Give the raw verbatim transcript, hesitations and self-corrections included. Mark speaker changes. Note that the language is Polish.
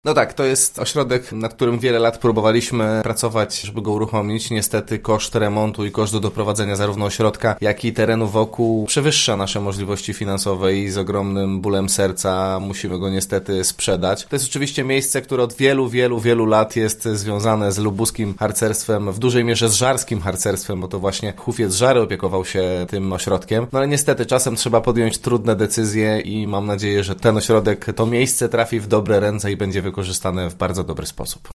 Speaker 1: No tak, to jest ośrodek, nad którym wiele lat próbowaliśmy pracować, żeby go uruchomić. Niestety koszt remontu i koszt do doprowadzenia zarówno ośrodka, jak i terenu wokół przewyższa nasze możliwości finansowe i z ogromnym bólem serca musimy go niestety sprzedać. To jest oczywiście miejsce, które od wielu, wielu, wielu lat jest związane z lubuskim harcerstwem, w dużej mierze z żarskim harcerstwem, bo to właśnie hufiec Żary opiekował się tym ośrodkiem. No ale niestety czasem trzeba podjąć trudne decyzje i mam nadzieję, że ten ośrodek, to miejsce trafi w dobre ręce i będzie wykorzystane w bardzo dobry sposób.